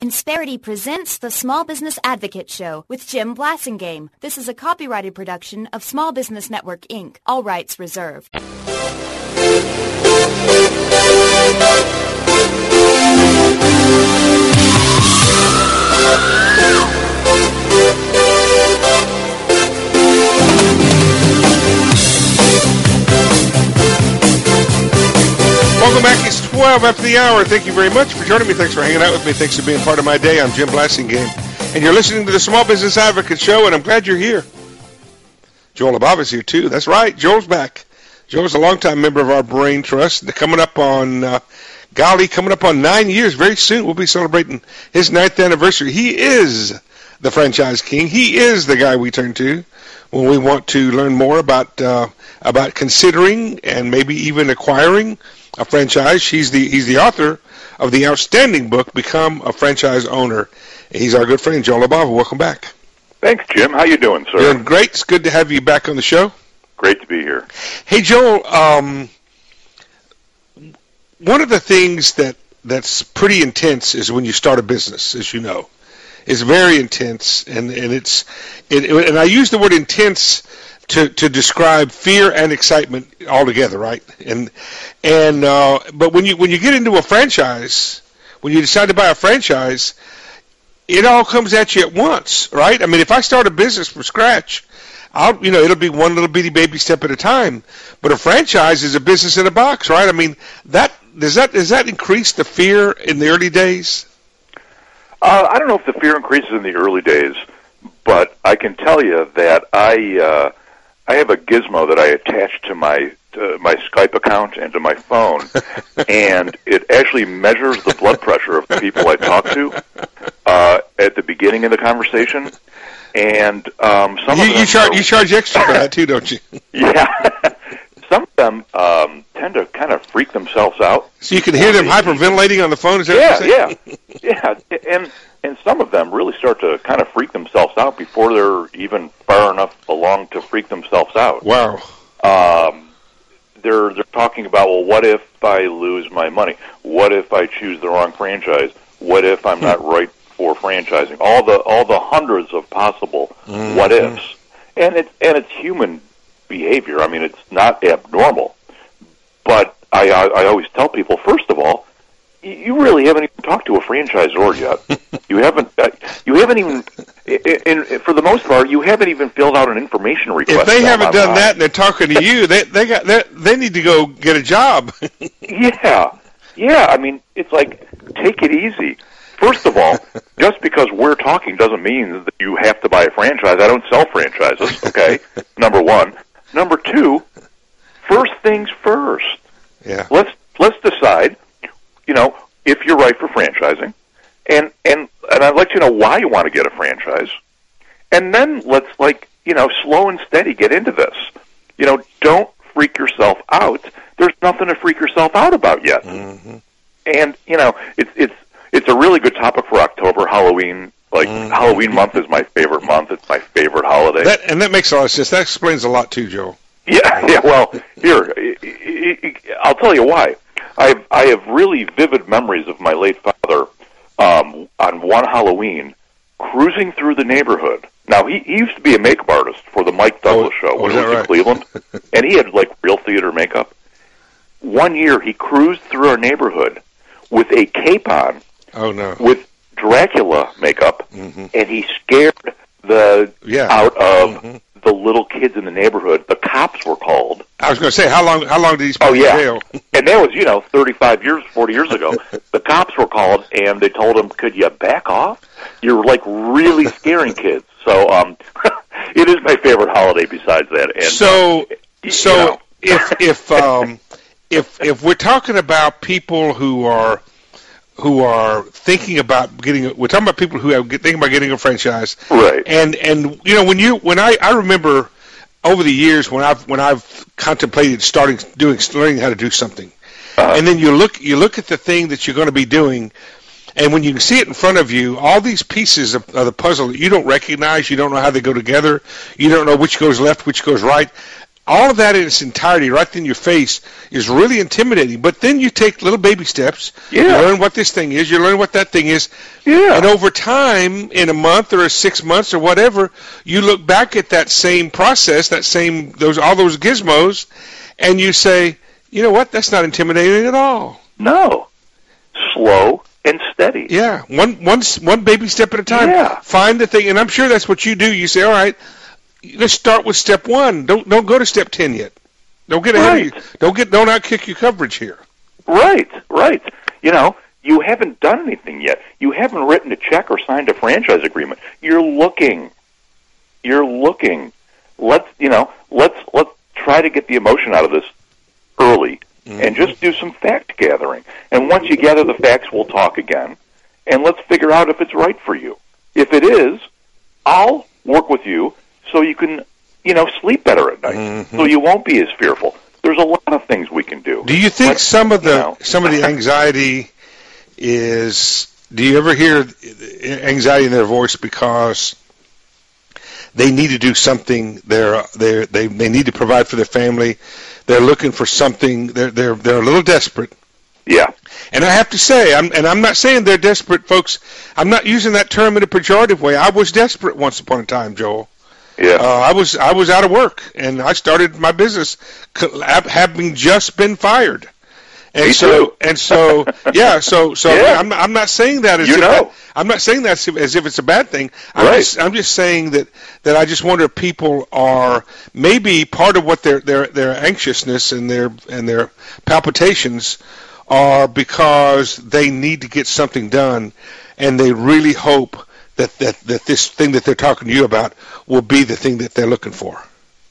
Insperity presents the Small Business Advocate Show with Jim Blasingame. This is a copyrighted production of Small Business Network, Inc. All rights reserved. Welcome back. It's 12 after the hour. Thank you very much for joining me. Thanks for hanging out with me. Thanks for being part of my day. I'm Jim Blasingame, and you're listening to the Small Business Advocate Show, and I'm glad you're here. Joel Abava's here, too. That's right. Joel's back. Joel's a longtime member of our Brain Trust. Coming up on 9 years very soon. We'll be celebrating his 9th anniversary. He is the franchise king. He is the guy we turn to when we want to learn more about considering and maybe even acquiring a franchise. He's the author of the outstanding book, Become a Franchise Owner. He's our good friend, Joel Abava. Welcome back. Thanks, Jim. How you doing, sir? Doing great. It's good to have you back on the show. Great to be here. Hey, Joel, one of the things that's pretty intense is when you start a business, as you know. It's very intense, and I use the word intense to describe fear and excitement all together, right? But when you get into a franchise, when you decide to buy a franchise, it all comes at you at once, right? I mean, if I start a business from scratch, it'll be one little bitty baby step at a time. But a franchise is a business in a box, right? I mean, does that increase the fear in the early days? I don't know if the fear increases in the early days, but I can tell you that I have a gizmo that I attach to my Skype account and to my phone, and it actually measures the blood pressure of the people I talk to at the beginning of the conversation. And you charge extra for that too, don't you? Yeah, some of them tend to kind of freak themselves out. So you can hear them hyperventilating on the phone. Is that what you're saying? And some of them really start to kind of freak themselves out before they're even far enough along to freak themselves out. Wow. They're talking about, well, what if I lose my money? What if I choose the wrong franchise? What if I'm not right for franchising? All the hundreds of possible what ifs, and it's human behavior. I mean, it's not abnormal. But I always tell people, first of all, you really haven't even talked to a franchisor yet. You haven't even, for the most part, you haven't even filled out an information request. If they haven't done that and they're talking to you, they need to go get a job. Yeah. I mean, it's like, take it easy. First of all, just because we're talking doesn't mean that you have to buy a franchise. I don't sell franchises, okay? Number one. Number two, first things first. Yeah. Let's decide, if you're right for franchising, and I'd like to know why you want to get a franchise, and then let's slow and steady get into this. Don't freak yourself out. There's nothing to freak yourself out about yet. Mm-hmm. And it's a really good topic for October, Halloween. Halloween month is my favorite month. It's my favorite holiday. That makes a lot of sense. That explains a lot too, Joel. Yeah. Well, here, I'll tell you why. I have really vivid memories of my late father on one Halloween cruising through the neighborhood. Now, he used to be a makeup artist for the Mike Douglas show when he was in Cleveland, and he had real theater makeup. One year, he cruised through our neighborhood with a cape on, with Dracula makeup, and he scared out of the little kids in the neighborhood. The cops were called. I was going to say, how long did he spend in jail? And that was 40 years ago. The cops were called, and they told him, "Could you back off? You're really scaring kids." So it is my favorite holiday besides that. And if we're talking about people who are thinking about we're talking about people who are thinking about getting a franchise, right? And I remember over the years when I've contemplated learning how to do something, and then you look at the thing that you're going to be doing, and when you can see it in front of you, all these pieces of the puzzle that you don't recognize, you don't know how they go together, you don't know which goes left, which goes right. all of that in its entirety right in your face is really intimidating. But then you take little baby steps. Yeah. You learn what this thing is. You learn what that thing is. Yeah. And over time, in a month or 6 months or whatever, you look back at that same process, all those gizmos, and you say, you know what? That's not intimidating at all. No. Slow and steady. Yeah. One baby step at a time. Yeah. Find the thing, and I'm sure that's what you do. You say, all right, let's start with step 1. Don't go to step 10 yet. Don't get ahead of you. Don't outkick your coverage here. Right. You know, you haven't done anything yet. You haven't written a check or signed a franchise agreement. You're looking. Let's try to get the emotion out of this early and just do some fact gathering. And once you gather the facts, we'll talk again. And let's figure out if it's right for you. If it is, I'll work with you so you can, sleep better at night, so you won't be as fearful. There's a lot of things we can do. Do you think some of the anxiety is? Do you ever hear anxiety in their voice because they need to do something? They need to provide for their family. They're looking for something. They're a little desperate. Yeah. And I have to say, I'm not saying they're desperate, folks. I'm not using that term in a pejorative way. I was desperate once upon a time, Joel. Yeah. I was out of work, and I started my business having just been fired. And so yeah. I'm not saying that I'm not saying that as if it's a bad thing. I'm just saying that I just wonder if people are maybe part of what their anxiousness and their palpitations are because they need to get something done, and they really hope that this thing that they're talking to you about will be the thing that they're looking for.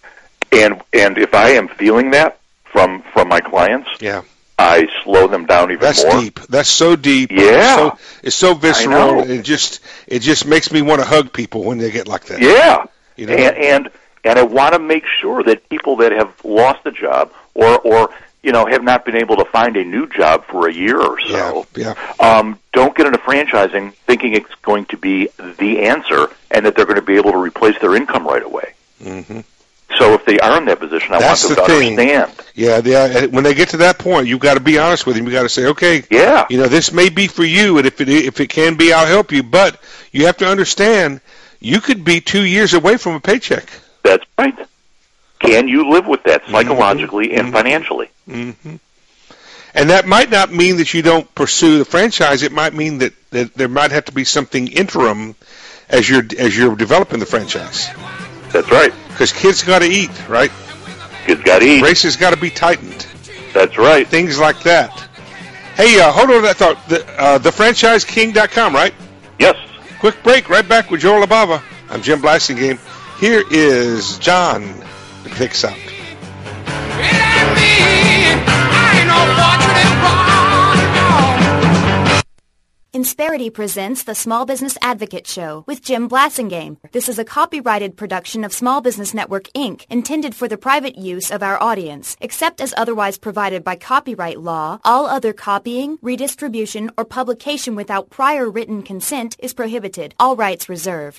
And if I am feeling that from my clients, yeah, I slow them down even more. That's deep. That's so deep. Yeah. It's so visceral. It just makes me want to hug people when they get like that. Yeah. And I want to make sure that people that have lost a job or have not been able to find a new job for a year or so, don't get into franchising thinking it's going to be the answer and that they're going to be able to replace their income right away. Mm-hmm. So if they are in that position, I want them to understand. Yeah, when they get to that point, you've got to be honest with them. You've got to say, okay, this may be for you, and if it can be, I'll help you. But you have to understand, you could be 2 years away from a paycheck. That's right. Can you live with that psychologically and financially? Mm-hmm. And that might not mean that you don't pursue the franchise. It might mean that there might have to be something interim as you're developing the franchise. That's right. Because kids got to eat, right? Kids got to eat. Races got to be tightened. That's right. Things like that. Hey, hold on to that thought. TheFranchiseKing.com, right? Yes. Quick break. Right back with Joel Labava. I'm Jim Blasingame. Here is John to pick us out. Insperity presents the Small Business Advocate Show with Jim Blasingame. This is a copyrighted production of Small Business Network, Inc., intended for the private use of our audience. Except as otherwise provided by copyright law, all other copying, redistribution, or publication without prior written consent is prohibited. All rights reserved.